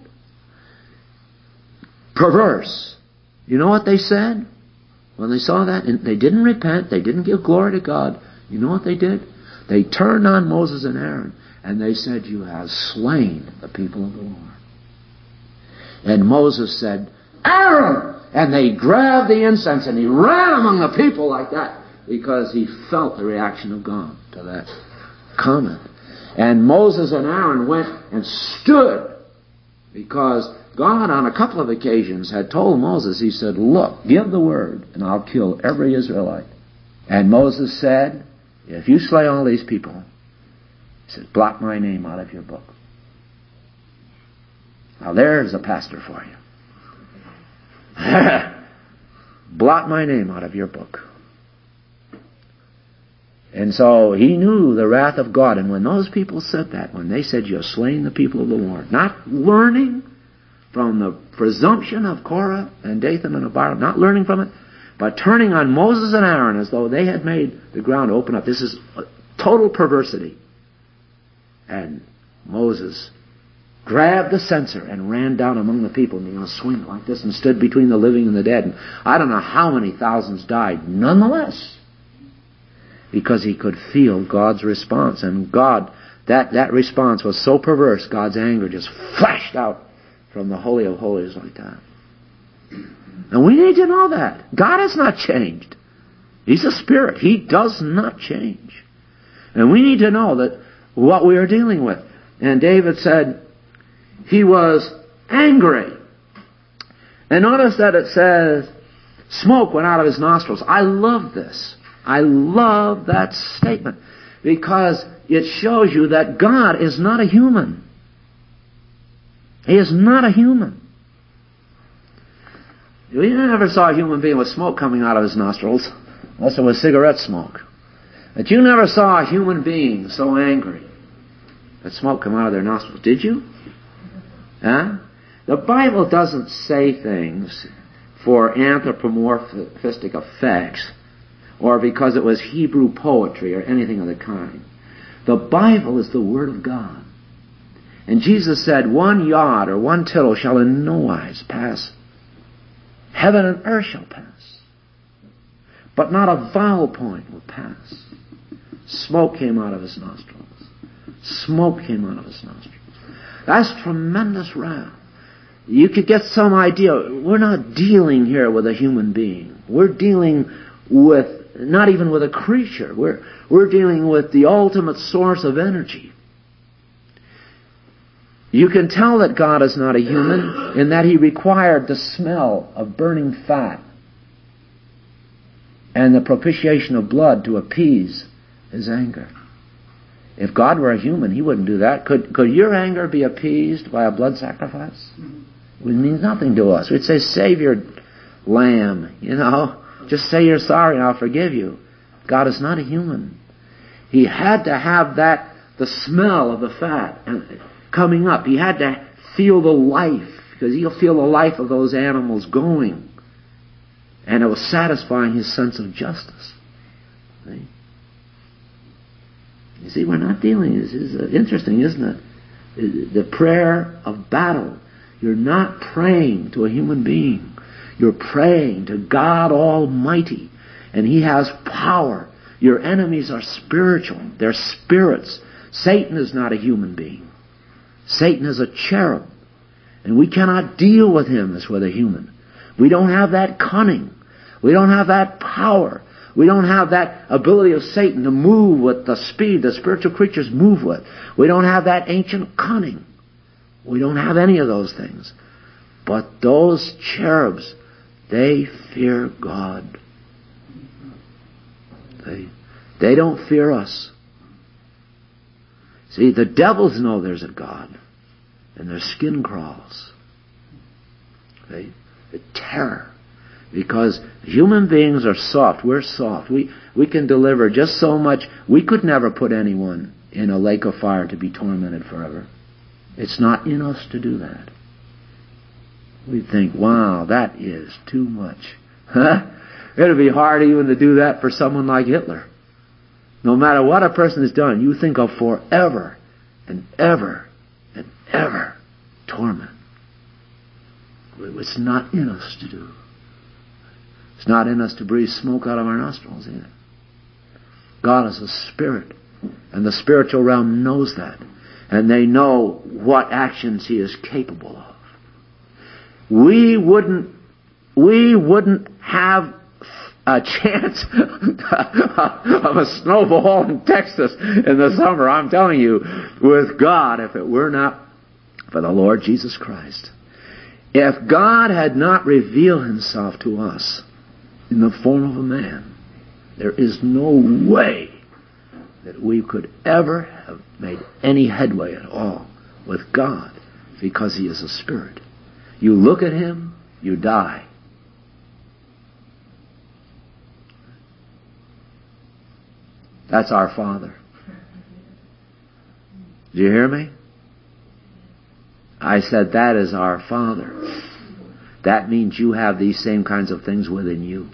perverse. You know what they said? When they saw that, and they didn't repent, they didn't give glory to God. You know what they did? They turned on Moses and Aaron, and they said, you have slain the people of the Lord. And Moses said, Aaron! And they grabbed the incense and he ran among the people like that because he felt the reaction of God to that comment. And Moses and Aaron went and stood because God on a couple of occasions had told Moses, He said, look, give the word and I'll kill every Israelite. And Moses said, if you slay all these people, He said, blot my name out of your book. Now there's a pastor for you. Blot my name out of your book. And so he knew the wrath of God. And when those people said that, when they said, you have slain the people of the Lord, not learning from the presumption of Korah and Dathan and Abiram, not learning from it, but turning on Moses and Aaron as though they had made the ground open up. This is total perversity. And Moses grabbed the censer and ran down among the people, and swing like this and stood between the living and the dead. And I don't know how many thousands died, nonetheless, because he could feel God's response. And God, that response was so perverse, God's anger just flashed out from the Holy of Holies like that. And we need to know that. God has not changed. He's a spirit. He does not change. And we need to know that what we are dealing with. And David said, he was angry. And notice that it says, smoke went out of his nostrils. I love this. I love that statement because it shows you that God is not a human. He is not a human. You never saw a human being with smoke coming out of his nostrils unless it was cigarette smoke. But you never saw a human being so angry that smoke come out of their nostrils. Did you? Huh? The Bible doesn't say things for anthropomorphistic effects or because it was Hebrew poetry or anything of the kind. The Bible is the Word of God. And Jesus said, 1 yod or 1 tittle shall in no wise pass. Heaven and earth shall pass, but not a vowel point will pass. Smoke came out of his nostrils. Smoke came out of his nostrils. That's tremendous wrath. You could get some idea. We're not dealing here with a human being. We're dealing with, not even with a creature. We're dealing with the ultimate source of energy. You can tell that God is not a human in that He required the smell of burning fat and the propitiation of blood to appease His anger. If God were a human, He wouldn't do that. Could your anger be appeased by a blood sacrifice? It means nothing to us. We'd say, save your lamb, just say you're sorry and I'll forgive you. God is not a human. He had to have the smell of the fat coming up. He had to feel the life, because He'll feel the life of those animals going. And it was satisfying His sense of justice. See? You see, we're not dealing. This is interesting, isn't it? The prayer of battle. You're not praying to a human being. You're praying to God Almighty. And He has power. Your enemies are spiritual. They're spirits. Satan is not a human being. Satan is a cherub. And we cannot deal with him as with a human. We don't have that cunning. We don't have that power. We don't have that ability of Satan to move with the speed that spiritual creatures move with. We don't have that ancient cunning. We don't have any of those things. But those cherubs, they fear God. They don't fear us. See, the devils know there's a God, and their skin crawls. The terror. Because human beings are soft. We're soft. We can deliver just so much. We could never put anyone in a lake of fire to be tormented forever. It's not in us to do that. We think, wow, that is too much. It'd be hard even to do that for someone like Hitler. No matter what a person has done, you think of forever and ever and ever torment. It's not in us to do. It's not in us to breathe smoke out of our nostrils either. God is a spirit, and the spiritual realm knows that, and they know what actions He is capable of. We wouldn't have a chance of a snowball in Texas in the summer, I'm telling you, with God, if it were not for the Lord Jesus Christ. If God had not revealed Himself to us in the form of a man, there is no way that we could ever have made any headway at all with God, because He is a spirit. You look at Him, you die. That's our Father. Do you hear me? I said that is our Father. That means you have these same kinds of things within you.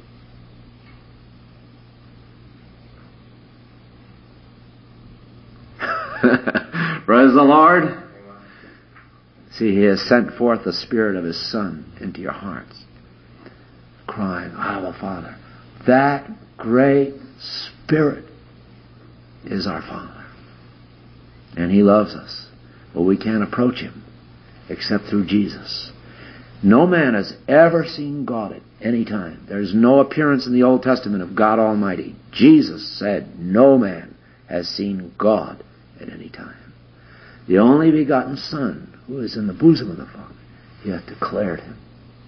Praise the Lord. See, He has sent forth the Spirit of His Son into your hearts, crying, Abba, Father. That great Spirit is our Father. And He loves us. But we can't approach Him except through Jesus. No man has ever seen God at any time. There's no appearance in the Old Testament of God Almighty. Jesus said, no man has seen God at any time. The only begotten Son, who is in the bosom of the Father, He hath declared Him.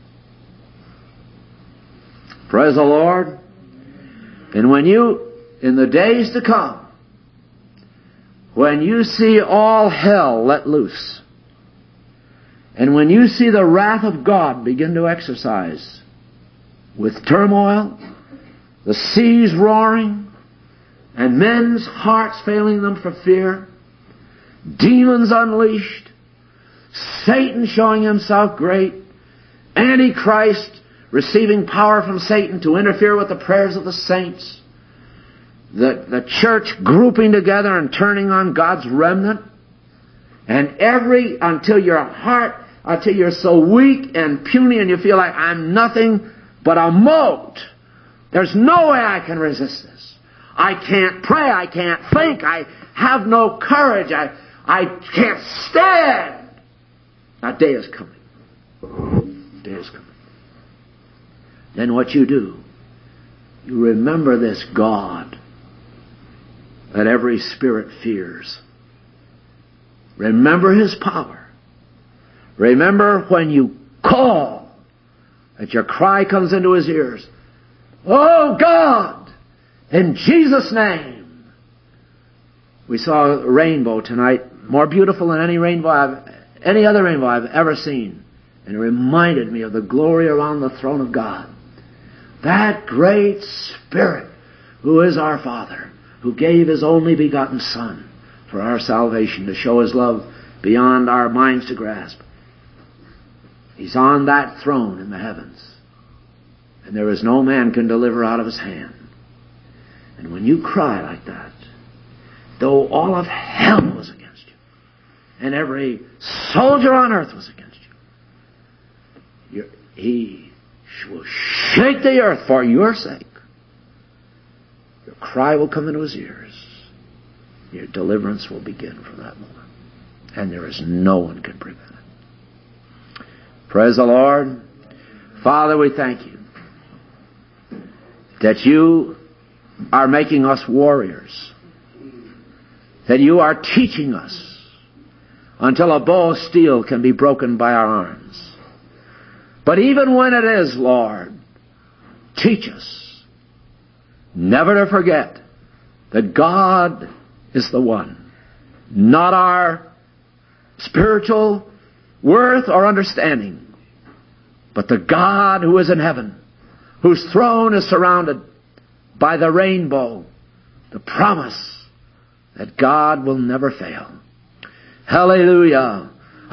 Praise the Lord. And when you, in the days to come, when you see all hell let loose, and when you see the wrath of God begin to exercise with turmoil, the seas roaring, and men's hearts failing them for fear, demons unleashed, Satan showing himself great, Antichrist receiving power from Satan to interfere with the prayers of the saints, the church grouping together and turning on God's remnant, and until you're so weak and puny and you feel like I'm nothing but a mote. There's no way I can resist this. I can't pray. I can't think. I have no courage. I can't stand. That day is coming. Day is coming. Then what you do, you remember this God that every spirit fears. Remember His power. Remember when you call, that your cry comes into His ears. Oh God, in Jesus' name. We saw a rainbow tonight, more beautiful than any other rainbow I've ever seen. And it reminded me of the glory around the throne of God. That great Spirit who is our Father, who gave His only begotten Son for our salvation, to show His love beyond our minds to grasp. He's on that throne in the heavens. And there is no man can deliver out of His hand. And when you cry like that, though all of hell was against you, and every soldier on earth was against you, He will shake the earth for your sake. Your cry will come into His ears. Your deliverance will begin from that moment. And there is no one can prevent it. Praise the Lord. Father, we thank You that You are making us warriors. That You are teaching us until a bow of steel can be broken by our arms. But even when it is, Lord, teach us Never to forget that God is the one, not our spiritual worth or understanding, but the God who is in heaven, whose throne is surrounded by the rainbow, the promise that God will never fail. Hallelujah.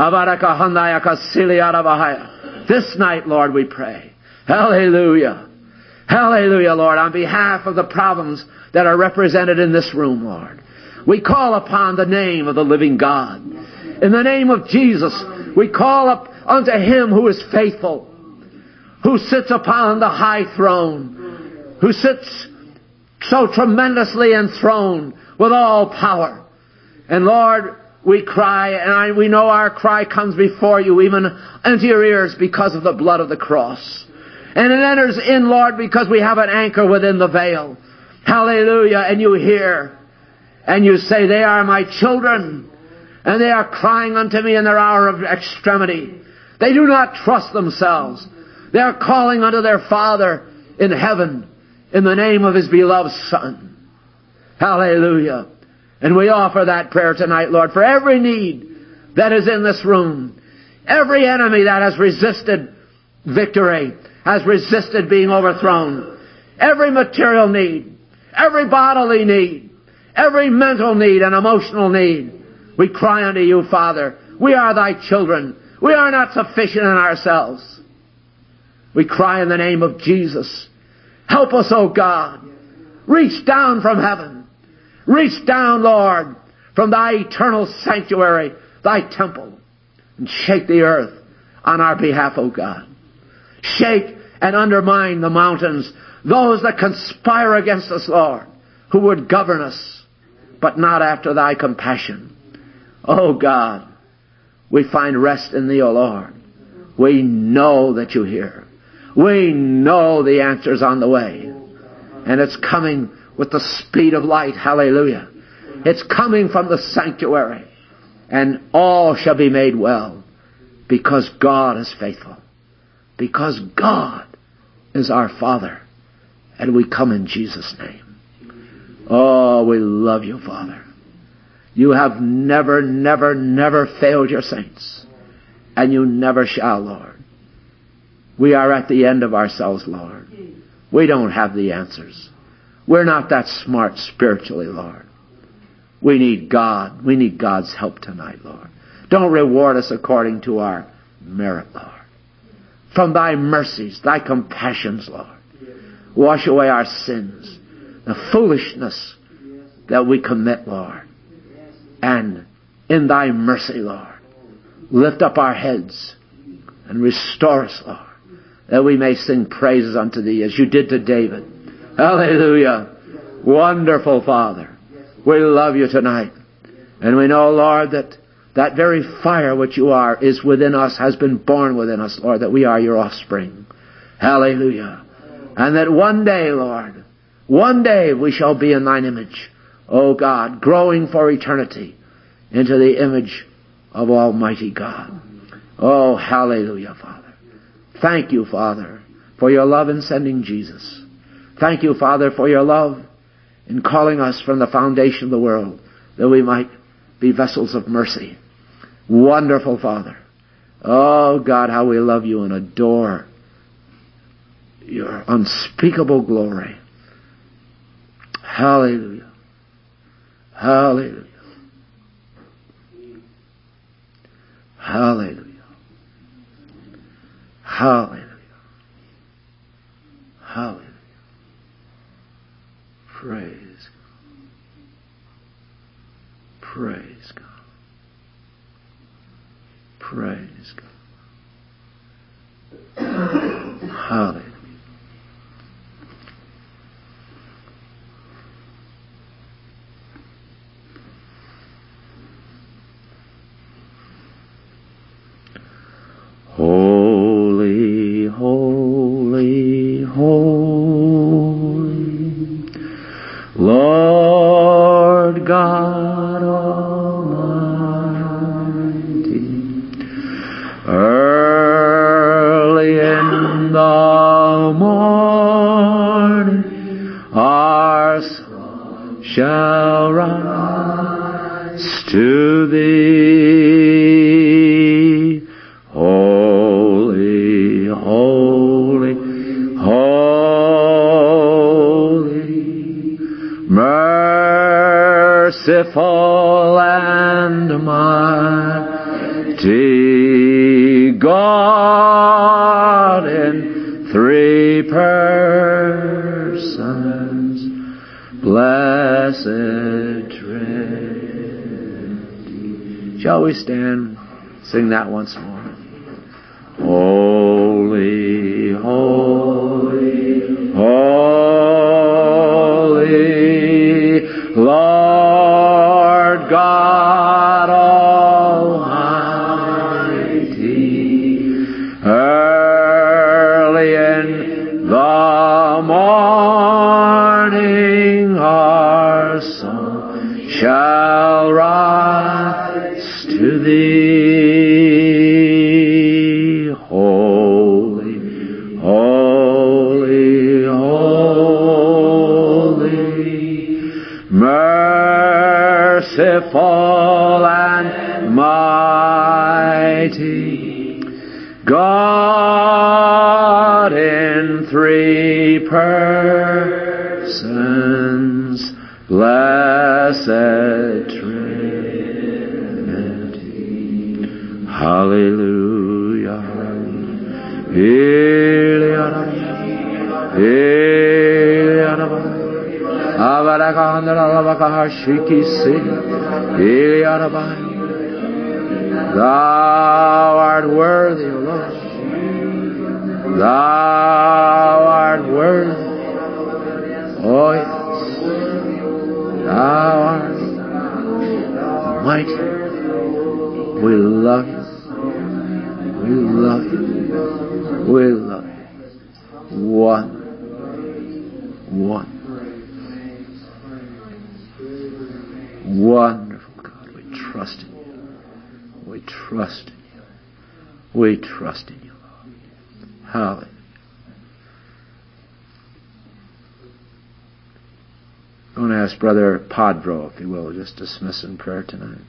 This night, Lord, we pray. Hallelujah. Hallelujah, Lord, on behalf of the problems that are represented in this room, Lord. We call upon the name of the living God. In the name of Jesus, we call up unto Him who is faithful, who sits upon the high throne, who sits so tremendously enthroned with all power. And Lord, we cry, and we know our cry comes before you, even into your ears, because of the blood of the cross. And it enters in, Lord, because we have an anchor within the veil. Hallelujah. And you hear, and you say, they are my children, and they are crying unto me in their hour of extremity. They do not trust themselves. They are calling unto their Father in heaven in the name of His beloved Son. Hallelujah. And we offer that prayer tonight, Lord, for every need that is in this room. Every enemy that has resisted victory, has resisted being overthrown. Every material need, every bodily need, every mental need and emotional need. We cry unto you, Father. We are thy children. We are not sufficient in ourselves. We cry in the name of Jesus. Help us, O God. Reach down from heaven. Reach down, Lord, from thy eternal sanctuary, thy temple, and shake the earth on our behalf, O God. Shake and undermine the mountains, those that conspire against us, Lord, who would govern us, but not after thy compassion. O God, we find rest in thee, O Lord. We know that you hear. We know the answer's on the way. And it's coming with the speed of light. Hallelujah. It's coming from the sanctuary. And all shall be made well because God is faithful. Because God is our Father. And we come in Jesus' name. Oh, we love you, Father. You have never, never, never failed your saints. And you never shall, Lord. We are at the end of ourselves, Lord. We don't have the answers. We're not that smart spiritually, Lord. We need God. We need God's help tonight, Lord. Don't reward us according to our merit, Lord. From thy mercies, thy compassions, Lord. Wash away our sins, the foolishness that we commit, Lord. And in thy mercy, Lord, lift up our heads and restore us, Lord, that we may sing praises unto thee as you did to David. Hallelujah. Wonderful Father. We love you tonight. And we know, Lord, that that very fire which you are is within us, has been born within us, Lord, that we are your offspring. Hallelujah. And that one day, Lord, one day we shall be in thine image, O God, growing for eternity into the image of Almighty God. Oh, hallelujah, Father. Thank you, Father, for your love in sending Jesus. Thank you, Father, for your love in calling us from the foundation of the world that we might be vessels of mercy. Wonderful Father. Oh, God, how we love you and adore your unspeakable glory. Hallelujah. Hallelujah. Hallelujah. Hallelujah. Hallelujah. Praise God. Praise God. Praise God. Hallelujah. Holy, holy, holy, Lord God Almighty, early in the morning rise to thee. Holy, holy, holy, merciful and mighty God in three persons, blessed Trinity. Shall we stand, sing that once more? Holy, holy, holy, Lord God Almighty, early in the morning our song shall rise to thee. Holy, holy, holy, merciful and mighty, God in three persons, blessed Trinity. Hallelujah. Thou art worthy, O Lord. Thou art worthy. Oh yes. Thou art mighty. We love you. We love you. We love you. One. Wonderful God. We trust in you. We trust in you. We trust in you, Lord. Hallelujah. I'm going to ask Brother Podbro, if he will, just dismiss in prayer tonight.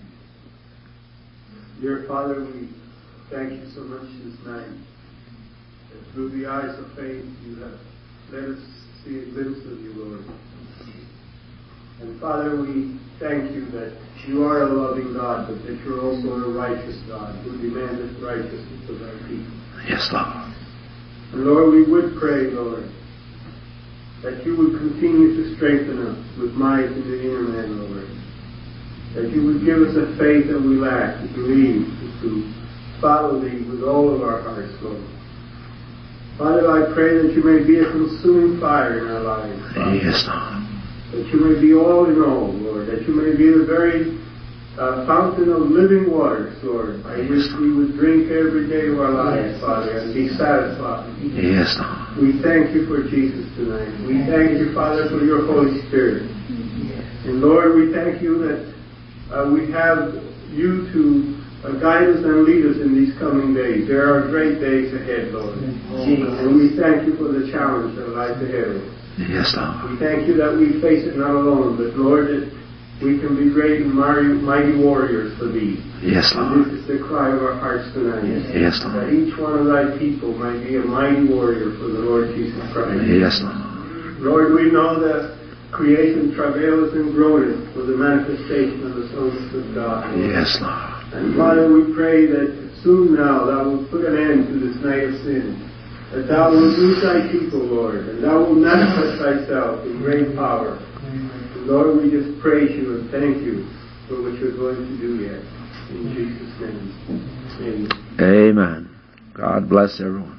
Dear Father, we thank you so much this night that through the eyes of faith you have let us see a glimpse of you, Lord. And Father, we thank you that you are a loving God, but that you're also a righteous God who demandeth righteousness of thy people. Yes, Lord. And Lord, we would pray, Lord, that you would continue to strengthen us with might in the inner man, Lord. That you would give us a faith that we lack to believe, to follow thee with all of our hearts, Lord. Father, I pray that you may be a consuming fire in our lives, Father. Yes, Lord. That you may be all in all, Lord. That you may be the very fountain of living waters, Lord, by which we would drink every day of our lives, Father, and be satisfied. Yes, Lord. We thank you for Jesus tonight. We thank you, Father, for your Holy Spirit. And Lord, we thank you that we have you to guide us and lead us in these coming days. There are great days ahead, Lord. And we thank you for the challenge that lies ahead of us. Yes, Lord. We thank you that we face it not alone, but Lord, that we can be great and mighty warriors for thee. Yes, Lord. And this is the cry of our hearts tonight. Yes, Lord. That each one of thy people might be a mighty warrior for the Lord Jesus Christ. Yes, Lord. Lord, we know that creation travails and groaneth for the manifestation of the sons of God. Yes, Lord. And Father, we pray that soon now thou wilt put an end to this night of sin. That thou wilt use thy people, Lord, and thou wilt manifest thyself in great power. And Lord, we just praise you and thank you for what you're going to do yet. In Jesus' name. Amen. Amen. God bless everyone.